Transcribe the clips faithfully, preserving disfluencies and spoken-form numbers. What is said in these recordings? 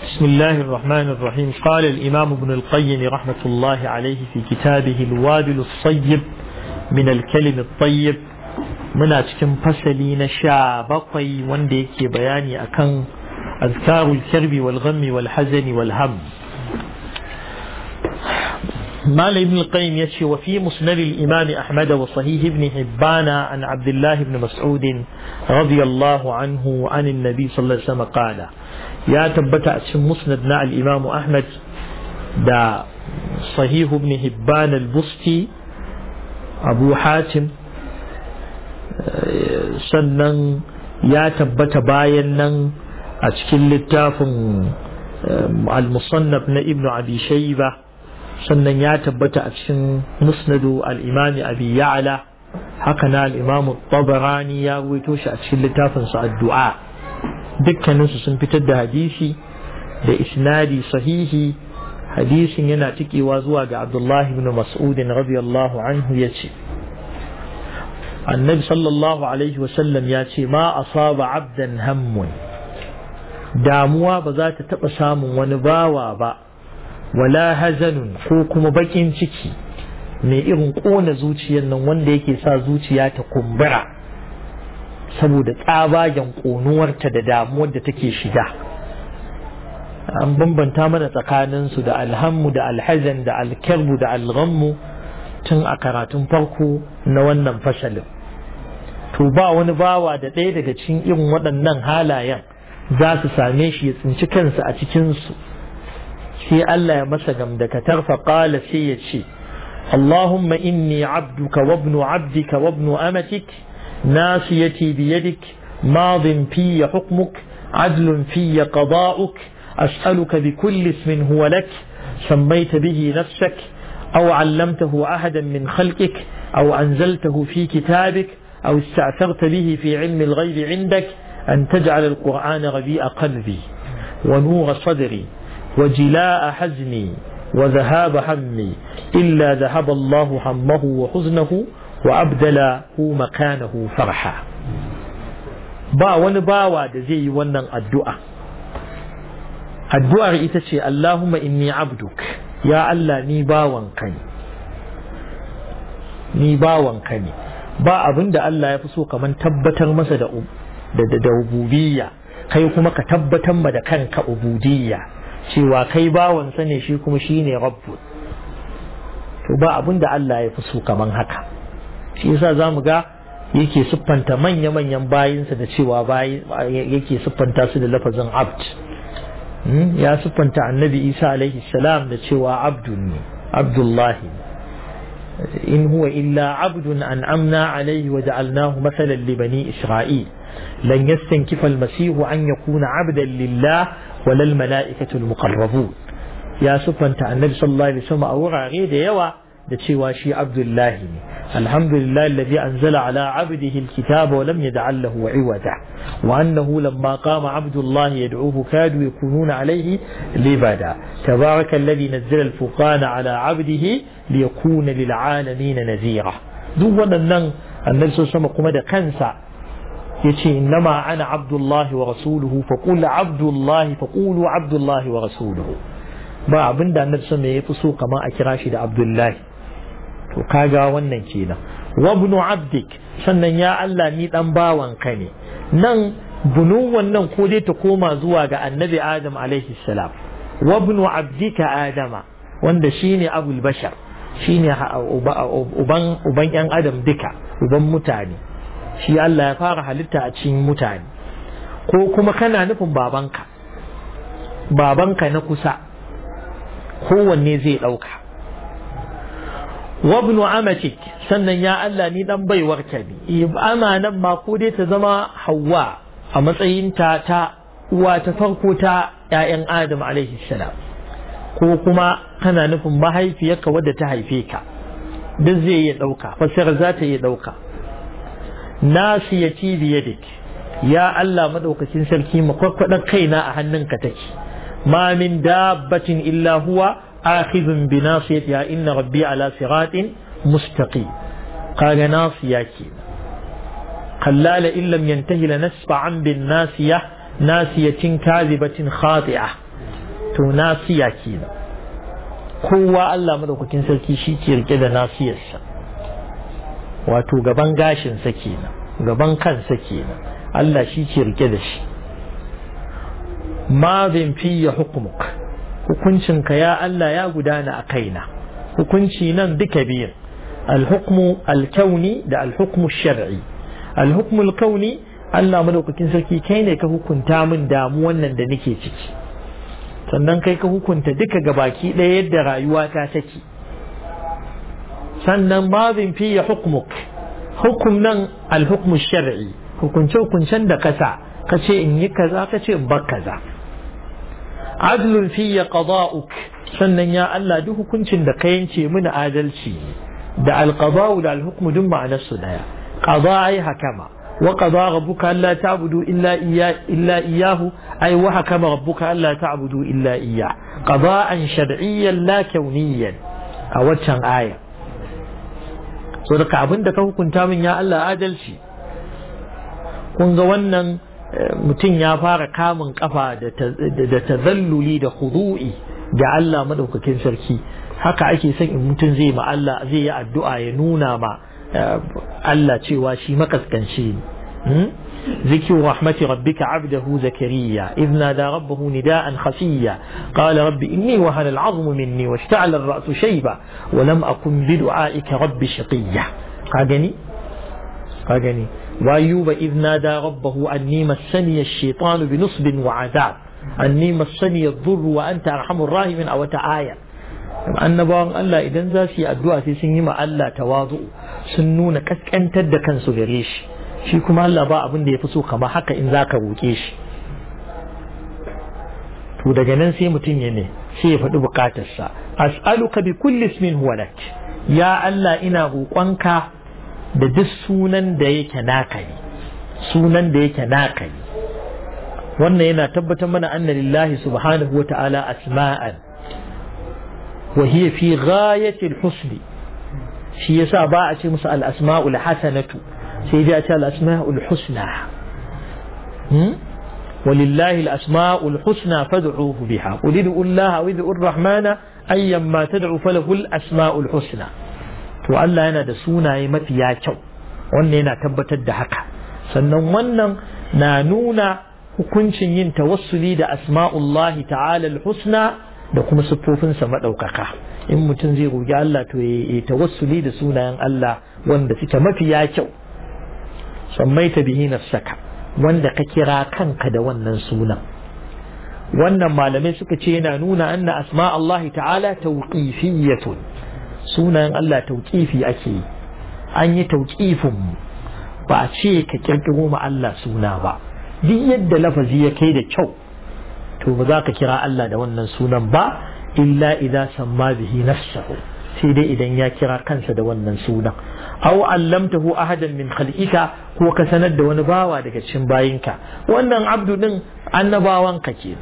بسم الله الرحمن الرحيم. قال الإمام ابن القيم رحمة الله عليه في كتابه الوابل الصيب من الكلم الطيب من أتكم فسلين شابقي وانديك بياني أكن أذكار الكرب والغم والحزن والهم. مال ابن القيم يشي وفي مسند الإمام أحمد وصحيح ابن حبان عن عبد الله بن مسعود رضي الله عنه عن النبي صلى الله عليه وسلم قال يا تبتع اسم مسندنا الإمام أحمد دا صحيح ابن حبان البستي أبو حاتم سنن يا تبتع باينن أتكل التافن المصنف ابن أبي شيبة sannan ya tabbata a cikin musnadu al-imam abi ya'la haka na al-imam at-tabarani ya ruwaito shi a cikin littafin sa ad-du'a dukkanin su sun fitar da hadisi da isnadi sahihi. hadisin yana tikewa zuwa ga Abdullah ibn Mas'ud radiyallahu anhu yace annabi sallallahu alaihi wasallam yace ma asaba 'abdan hammun, damuwa ba za ta taba samun wani bawa ba wala hazanun ko kuma bakin ciki mai irin kona zuciyar nan wanda yake sa zuciya ta kumbura saboda tsabagen konuwarta da damuwar da take shiga. an bambanta mana tsakanin su da alhammu da alhazan da alkarbu da alghammu tun a karatun farko na wannan fasalin. to ba wani bawa da ɗaya daga cikin irin waɗannan halayen za su same shi ya tsinci kansa a cikin su sai Allah ya masa gamdakatar fa qala sai ya ce Allahumma inni abduka wa ibnu abdika wa ibnu amatik nasiyati bi yadik madin fi hukmuk adlun fi qada'uk as'aluka bi kulli ismin huwa lak sammayta bihi nafsak aw 'allamtahu ahadan min khalqik aw anzaltahu fi kitabik aw ista'tharta bihi fi 'ilmi al-ghayb 'indak an taj'al al-qur'ana rabi'a qalbi wa nura sadri وجلاء حزني وذهاب همي إلا ذهب الله همه وحزنه وأبدله مكانه فرحا. با wani bawa da zai yi wannan addu'a addu'ar ita ce Allahumma inni abduk, ya Allah ni bawanka ne ni bawanka ne ba abinda Allah ya fi so kaman tabbatar masa da da ubudiyya, kai kuma ka tabbatar ma da kanka ubudiyya cewa kai bawansa ne shi kuma shi ne rabbu. to ba abin da Allah ya fi so kaman haka. shi yasa za mu ga yake siffanta manya-manyan bayinsa da cewa bayi yake siffanta su da lafazin abd. ya siffanta annabi Isa alaihi salam da cewa abdun ne abdullahi in huwa illa abdun an'amna alaihi wa ja'alnahu mathalan li bani isra'il lan yastankifa al-masih an yakuna abdan lillah walal mala'ikatul muqarrabun. ya sufanta annabi sallallahu alaihi wasallam a wurare da yawa da cewa shi abdullahi ne. alhamdulillah alladhi anzala ala abdihi alkitaba wa lam yaj'al lahu 'iwaja wa annahu lamma qama abdullahi yad'uhu kadu yakununa alayhi libada tabaraka alladhi nazzala alfurqana ala abdihi liyakuna lil'alamin nazira. duk wannan annabi sallallahu alaihi wasallam kuma da kansa yace innama ana abdullahi wa rasuluhu faqulu abdullahi faqulu abdullahi wa rasuluhu. ba abinda annabi sallallahu alaihi wasallam yafi so kamar a kira shi da abdullahi. to kaga wannan kenan. wa ibnu abdik, sannan ya Allah ni dan bawanka ne. nan bunun wannan ko dai ta koma zuwa ga annabi adam alaihi salam. wa ibnu abdika adama wanda shine abul bashar, shine uban uban yan adam duka, uban mutane. shi Allah ya fara halitta a cikin mutane. ko kuma kana nufin babanka babanka na kusa, kowanne zai ɗauka. wabnu amatik, sannan ya Allah ni dan baiwarka ne. amanan ma ko dai ta zama Hawwa a matsayin ta ta uwa ta farko ta ƴaƴan Adam alaihi salam, ko kuma kana nufin mahaifiyarka wadda ta haife ka, duk zai iya ɗauka, fasara za ta iya ɗauka. nasiyati biyadik, ya Allah madaukakin sarki makwakwadar kaina a hannunka take. ma min dabbatin illa huwa akhidhun bi nasiyatiha inna rabbi ala siratin mustaqim. kaga nasiya ke kalla la illam yantahi la nasfa'an bin nasiyah nasiyatin kadhibatin khati'ah to nasiya kenan kowa Allah madaukakin sarki shi ke rike da nasiyarsa wato gaban gashinsa kenan gaban kansa kenan Allah shi ke rike da shi madin fiye hukumuk hukuncinka ya Allah ya gudana a kaina hukunci nan duka biyun alhukmu alkauni da alhukmu shar'i alhukmu alkauni Allah madaukakin sarki kai ne ka hukunta min damuwan nan da nake ciki sannan kai ka hukunta duka gabaki ɗaya yadda rayuwa ta take sannan madin fiye hukumuk hukum nan alhukmu shar'i hukunce hukuncen da kasa kace in yi kaza kace in bar kaza adlun fiye qada'uk sannan ya Allah duk hukuncin da ka yanke mini adalci da alqada'u da alhukmu duk ma'anar su daya qada'i hakama wa qada rabbuka alla ta'budu illa iyya illa iyyahu ay wa hakama rabbuka alla ta'budu illa iyyah qada'an shar'iyyan la kauniyyan a waccan aya so da abin da ka hukunta min ya Allah adalci kun ga wannan mutum ya fara kamun kafa da tazalluli da khudu'i ga Allah madaukakin sarki haka ake son in mutum zai ma Allah zai yi addu'a ya nuna ma Allah cewa shi makaskanci ne ذكر رحمة ربك عبده زكريا إذ نادى ربه نداء خفيا قال رب إني وهن العظم مني واشتعل الرأس شيبا ولم أكن بدعائك رب شقيا قاقني قاقني وأيوب إذ نادى ربه أني مسني الشيطان بنصب وعذاب أني مسني الضر وأنت أرحم الراحمين أو تعايا annabawan Allah idan za su yi addu'a sai sun yi ma Allah tawazu sun nuna kaskantar da kansu gare shi shi kuma Allah ba abin da ya fi so kamar haka in za ka roƙe shi to daga nan sai mutum ya ne sai ya faɗi bukatarsa as'aluka bi kulli ismin huwa lak ya Allah ina roƙonka da duk sunan da yake naka ne sunan da yake naka ne wannan yana tabbatar mana anna lillahi subhanahu wa ta'ala asma'an wa hiya fi ghayati al-husn shi yasa ba a ce musu al-asma'ul hasanatu sai dai a ce al-asma'ul husna ولله الأسماء الحسنى فادعوه بها قل ادعوا الله أو ادعوا الرحمن أيما تدعو فله الأسماء الحسنى to Allah yana da sunaye mafiya kyau wannan yana tabbatar da haka sannan wannan na nuna hukuncin yin tawassuli da asma'ullahi ta'ala al-husna da kuma siffofinsa madaukaka in mutum zai roki Allah to ya tawassuli da sunayen Allah wanda suke mafiya kyau sammaita bihi nafsaka wanda ka kira kanka da wannan sunan wannan malamai suka ce yana nuna anna asma'ullahi ta'ala tawqifiyyatun sunayen Allah tauƙifi ake yi an yi tauƙifin ba a ce ka kirkiro ma Allah suna ba duk yadda lafazi ya kai da kyau to ba za ka kira Allah da wannan sunan ba illa idan samma bihi nafsahu sai dai idan ya kira kansa da wannan sunan aw allamtahu ahadan min khalqika ko ka sanar da wani bawa daga cikin bayinka wannan abdu din annabawan ka ke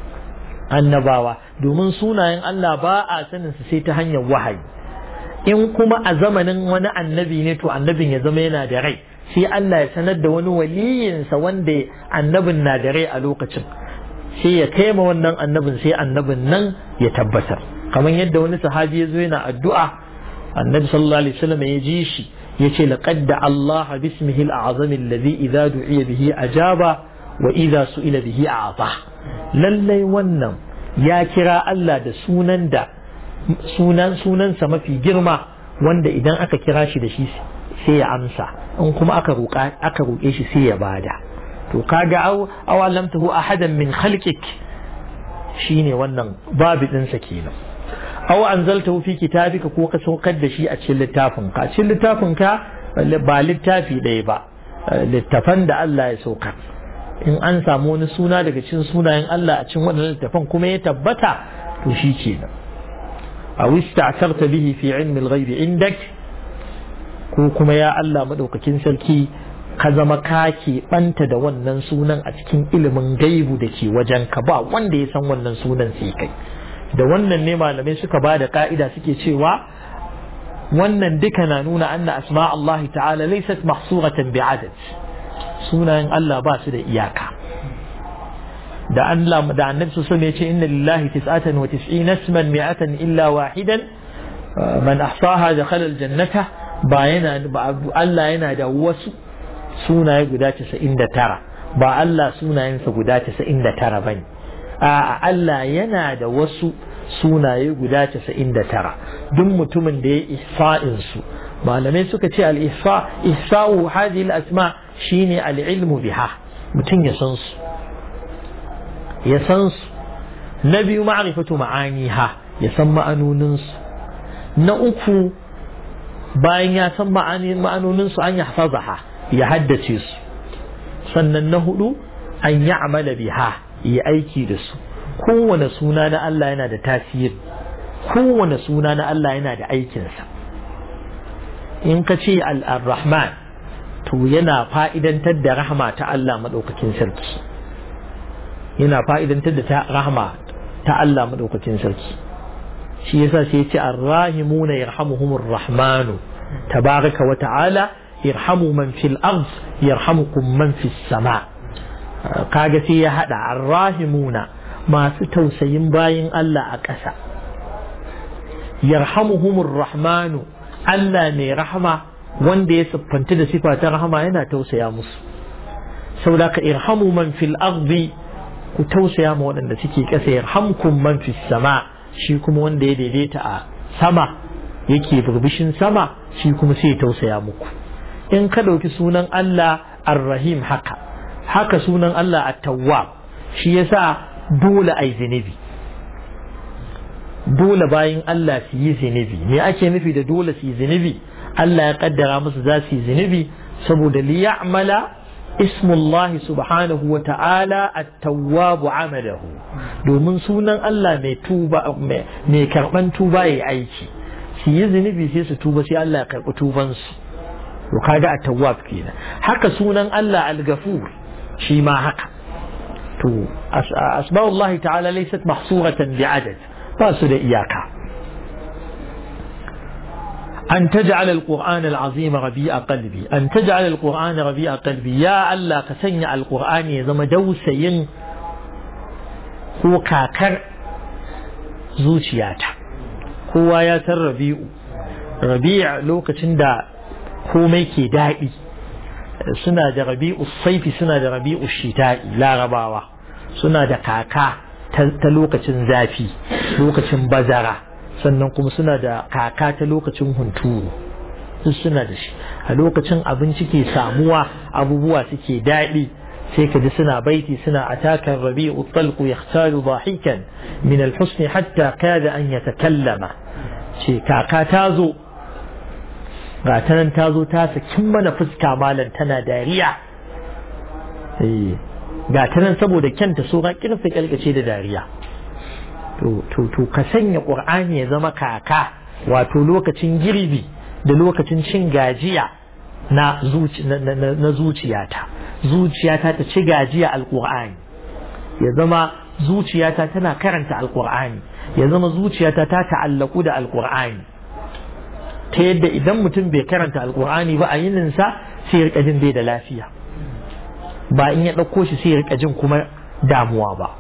annabawa domin sunayen Allah ba a sanin su sai ta hanyar wahayi in kuma a zamanin wani annabi ne to annabin ya zama yana da rai sai Allah ya sanar da wani waliyinsa wanda annabin na da rai a lokacin sai ya kai ma wannan annabin sai annabin nan ya tabbatar kamar yadda wani sahabi ya zo yana addu'a annabi sallallahu alaihi wasallam ya ji shi ya ce laqad da Allah bismihi al-a'zam alladhi idza du'iya bihi ajaba wa idza su'ila bihi a'ta lallai wannan ya kira Allah da sunan da sunan sunansa mafi girma wanda idan aka kira shi da shi sai ya amsa in kuma aka roƙa aka roƙe shi sai ya bada to kaga aw awalamtahu ahadan min khalqik shine wannan babu din sa kenan aw anzaltahu fi kitabika ko ka saukar da shi a cikin littafin ka cikin littafin ka ba littafi ɗaya ba littafan da Allah ya sauka in an samu wani suna daga cikin sunayen Allah a cikin wannan littafin kuma ya tabbata to shi kenan aw ista'tarta bihi fi ilmi al-ghaib indak ko kuma ya Allah madaukakin sarki ka zama ka ke banta da wannan sunan a cikin ilimin gaibu da ke wajen ka ba wanda ya san wannan sunan sai kai da wannan ne malamai suka ba da ka'ida suke cewa wannan duka na nuna anna asma Allah ta'ala laysat mahsuratan bi'adad sunayen Allah ba su da iyaka da Allah da annabi sallallahu alaihi wasallam yace inna lillahi tis'atan wa tis'ina isman mi'atan illa wahidan man ahsaha dakhala aljannata ba yana Allah yana da wasu sunaye guda casa'in da tara ba Allah sunayensa guda casa'in da tara bane a Allah yana da wasu sunaye guda casa'in da tara duk mutumin da ya ihsa'in su malamai suka ce al-ihsa ihsa'u hadhihi al-asma shine al-ilmu biha mutum ya san su ya san su na biyu ma'rifatu ma'aniha ya san ma'anonin su na uku bayan ya san ma'anonin su an yahfazaha ya haddace su sannan na hudu an ya'mala biha yi aiki da su kowane suna na Allah yana da tasiri kowane suna na Allah yana da aikinsa in ka ce al-rahman to yana fa'idantar da rahama ta Allah madaukakin sarki yana fa'idantar da ta rahama ta Allah madaukakin sarki shi yasa sai ya ce ar-rahimuna yarhamuhumur rahmanu tabaraka wa ta'ala irhamu man fil ard yarhamukum man fis sama kaga sai ya hada ar-rahimuna masu tausayin bayin Allah a ƙasa yarhamuhumur rahmanu Allah ne rahama wanda ya siffanta da sifa ta rahama yana tausaya musu saboda ka irhamu man fil ardi ku tausaya ma waɗanda suke ƙasa yarhamkum man fis sama shi kuma wanda ya daidaita a sama yake burbushin sama shi kuma sai ya tausaya muku in ka ɗauki sunan Allah ar-rahim haka haka sunan Allah at-tawwab shi yasa dole ai zinubi dole bayin Allah su yi zinubi me ake nufi da dole su yi zinubi Allah ya kaddara musu za su yi zinubi saboda li ya'mala ismullahi subhanahu wa ta'ala at-tawwab amalahu domin sunan Allah mai tuba mai karban tuba yayi aiki su yi zinubi sai su tuba sai Allah ya karbi tuban su to kaga at-tawwab kenan haka sunan Allah al-ghafur shi ma haka to asma'ullahi ta'ala laysat mahsuratan bi'adad ba su da iyaka an taj'al al-qur'an al-azim rabi'a qalbi an taj'al al-qur'an rabi'a qalbi ya Allah ka sanya al-qur'ani ya zama dausayin ko kakar zuciyata kowa ya san rabi'u rabi'a lokacin da komai ke daɗi suna da rabi'u saifi suna da rabi'u shita'i larabawa suna da kaka ta lokacin zafi lokacin bazara sannan kuma suna da kaka ta lokacin hunturu duk suna da shi a lokacin abinci ke samuwa abubuwa suke daɗi sai ka ji suna baiti suna atakan rabi'u talqu yahtalu dahikan min al-husn hatta kada an yatakallama ce kaka ta zo ga ta nan ta zo ta sakin mana fuska malam tana dariya ga ta nan saboda kyanta so ga kirfi kalkace da dariya to to to ka sanya qur'ani ya zama kaka wato lokacin girbi da lokacin cin gajiya na zuci na zuciyata zuciyata ta ci gajiya alqur'ani ya zama zuciyata tana karanta alqur'ani ya zama zuciyata ta ta'allaku da alqur'ani ta yadda idan mutum bai karanta alkur'ani ba a yininsa sai ya rika jin bai da lafiya ba in ya ɗauko shi sai ya rika jin kuma damuwa ba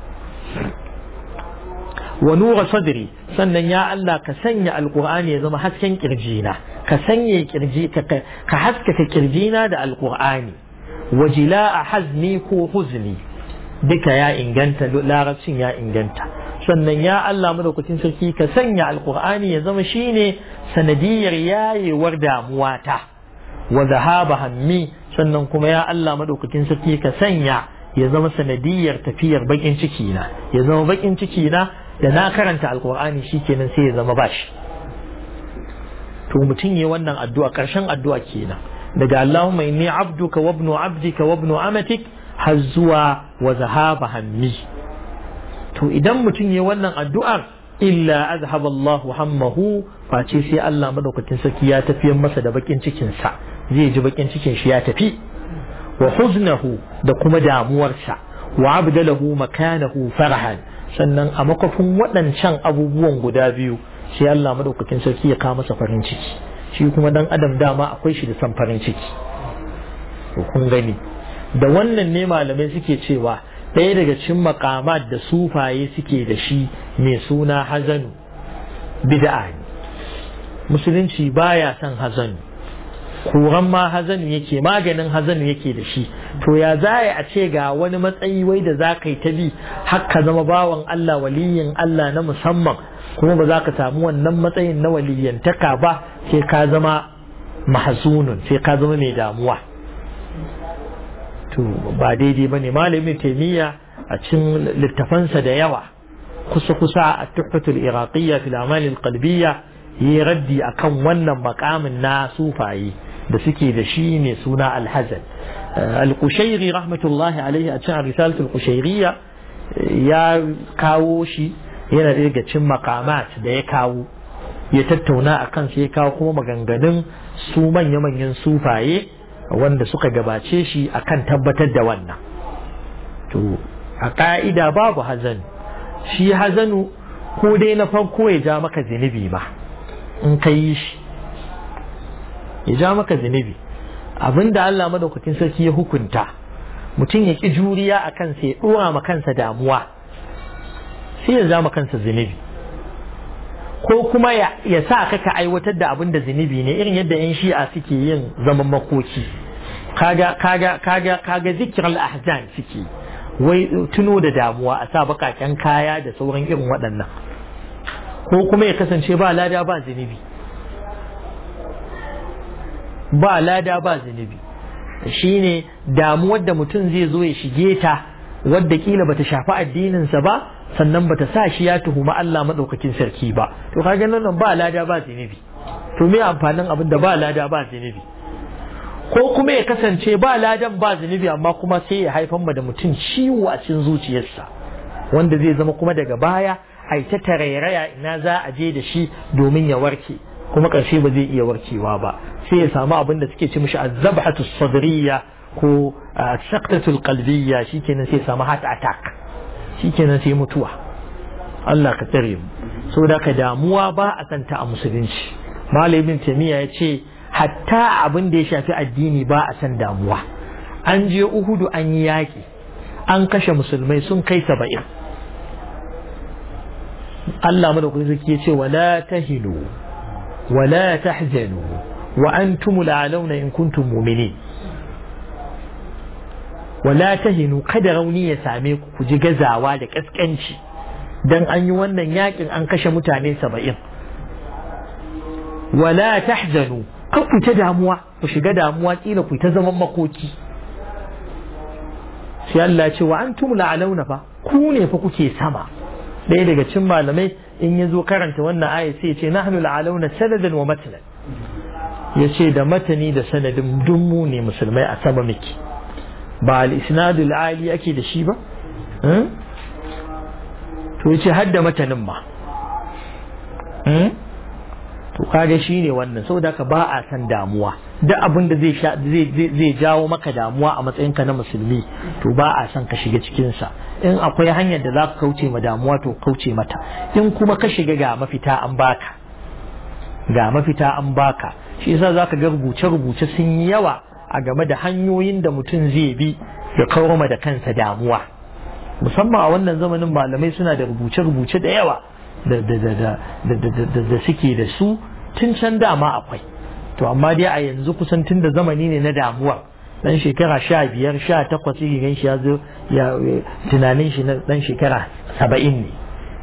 wa nura sadri sannan ya Allah ka sanya alkur'ani ya zama hasken kirjina ka sanya kirji ka ka haskaka kirjina da alkur'ani wa jila'a hazni ko huzni duka ya inganta larabcin ya inganta sannan ya Allah madaukakin sarki ka sanya alkur'ani ya zama shine sanadiyar yayewar damuwata wa zahaba hammi sannan kuma ya Allah madaukakin sarki ka sanya ya zama sanadiyar tafiyar bakin ciki na ya zama bakin ciki na da na karanta alkur'ani shikenan sai ya zama bashi to mutum yi wannan addu'a karshen addu'a kenan daga Allahumma inni abduka wa ibnu abdika wa ibnu amatik har zuwa wa zahaba hammi to idan mutum yi wannan addu'ar illa azhaba Allahu hammahu face sai Allah madaukakin sarki ya tafiyar masa da bakin cikin sa zai ji bakin cikin shi ya tafi wa huznahu da kuma damuwarsa wa abdalahu makanahu farahan sannan a makofin waɗancan abubuwan guda biyu sai Allah madaukakin sarki ya kawo masa farin ciki shi kuma dan adam dama akwai shi da san farin ciki to kun gani da wannan ne malamai suke cewa ɗaya daga cikin maqamat da sufaye suke da shi mai suna hazanu bid'a ne. Musulunci baya son hazanu, kuran ma hazanu yake, maganin hazanu yake da shi. To ya zai a ce ga wani matsayi wai da za ka yi ta bi har ka zama bawan Allah, waliyin Allah na musamman, kuma ba za ka samu wannan matsayin na waliyantaka ba sai ka zama mahzunun, sai ka zama mai damuwa. To ba daidai bane. Malamin Taimiyya a cikin littafansa da yawa kusa kusa a tuhfatul iraqiyya fil a'mal al qalbiyya yi raddi akan wannan makamin na sufaye da suke da shi ne suna al-hazan. Al-Qushayri rahmatullahi alaihi a cikin risalatul Qushayriyya ya kawo shi, yana daga cikin maqamat da ya kawo, ya tattauna akan sai ya kawo kuma maganganun su manya-manyan sufaye wanda suka gabace shi akan tabbatar da wannan. To a ka'ida babu hazan. Shi hazanu ko dai na farko ya ja maka zinubi ba in ka yi shi, ya ja maka zinubi. Abinda Allah madaukakin sarki ya hukunta mutum ya ki juriya a kansa, ya dora ma kansa damuwa, sai ya ja ma kansa zinubi. Ko kuma ya, ya sa ka ka aiwatar da abin da zinubi ne, irin yadda yan shi'a suke yin zaman makoki. Kaga kaga kaga kaga zikrul ahzan suke, wai tuno da damuwa, a sa bakaken kaya da sauran irin waɗannan. Ko kuma ya kasance ba lada ba zinubi, ba lada ba zinubi. Shine damuwar da mutum zai zo ya shige ta, wadda kila bata shafi addininsa ba, sannan bata sa shi ya tuhuma Allah madaukakin sarki ba. To kaga nan ba lada ba zinubi. To me amfanin abin da ba lada ba zinubi? Ko kuma ya kasance ba ladan ba zinubi amma kuma sai ya haifar ma da mutum ciwo a cikin zuciyarsa, wanda zai zama kuma daga baya ai ta tarairaya ina za a je da shi domin ya warke, kuma ƙarshe ba zai iya warkewa ba. Sai ya samu abin da suke ce mishi az-zabhatu sadriyya ko as-saqtatu qalbiyya, shikenan sai ya samu heart attack, shikenan sai mutuwa. Allah ka tsare mu. Saboda ka damuwa ba a santa a musulunci. Malamin Taimiyya ya ce hatta abin da ya shafi addini ba a san damuwa. An je Uhudu an yi yaƙi, an kashe musulmai sun kai saba'in. Allah madaukakin sarki ya ce wala tahinu wala tahzanu wa antum la'alawna in kuntum mu'minin. Wala tahinu, kada rauni ya same ku ku ji gazawa da kaskanci dan an yi wannan yakin an kashe mutane saba'in. Wala tahzanu, kan ku ta damuwa, ku shiga damuwa kila ku ta zaman makoki. Sai Allah ce wa antum la'alawna, fa ku ne fa kuke sama. Ɗaya daga cikin malamai in ya zo karanta wannan aya sai ya ce nahnu la'alawna sanadan wa matnan, ya ce da matani da sanadin dummu ne musulmai a sama miki. Ba al-isnadul ali ake da shi ba, to ya ce har da matanin ma. To kaga shine wannan, saboda ka ba a san damuwa. Duk abin da zai zai zai jawo maka damuwa a matsayinka na musulmi, to ba a san ka shiga cikin sa. In akwai hanyar da za ka kauce ma damuwa, to kauce mata. In kuma ka shiga ga mafita an baka, ga mafita an baka. Shi yasa zaka ga rubuce-rubuce sun yi yawa a game da hanyoyin da mutum zai bi ya kawar da kansa damuwa. Musamman a wannan zamanin malamai suna da rubuce-rubuce da yawa da da da da da suke da su tun can dama akwai. To amma dai a yanzu kusan tun da zamani ne na damuwa, dan shekara sha biyar sha takwas yake gan shi ya zo ya tunanin shi na dan shekara saba'in ne.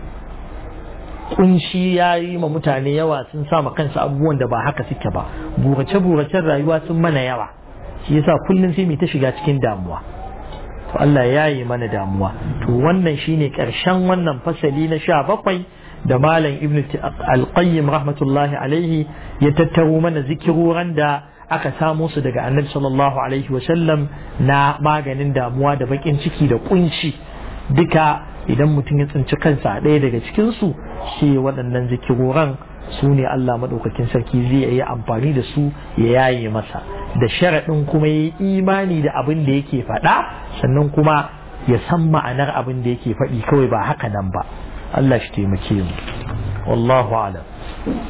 Kunshi ya yi ma mutane yawa, sun sa ma kansu abubuwan da ba haka suke ba, burace-buracen rayuwa sun mana yawa, shi yasa kullum sai mu ta shiga cikin damuwa. To Allah ya yi mana damuwa. To wannan shine karshen wannan fasali na sha bakwai da Malam Ibn Al-Qayyim rahmatullahi alaihi ya tattaro mana zikiroran da aka samu su daga Annabi sallallahu alaihi wa sallam na maganin damuwa da bakin ciki da kunci. Duka idan mutum ya tsinci kansa a ɗaya daga cikin su, shi waɗannan zikiroran su ne Allah maɗaukakin sarki zai yi amfani da su ya yaye masa, da sharaɗin kuma ya yi imani da abin da yake faɗa, sannan kuma ya san ma'anar abin da yake faɗi, kawai ba haka nan ba. Allah shi taimake mu, wallahu alam.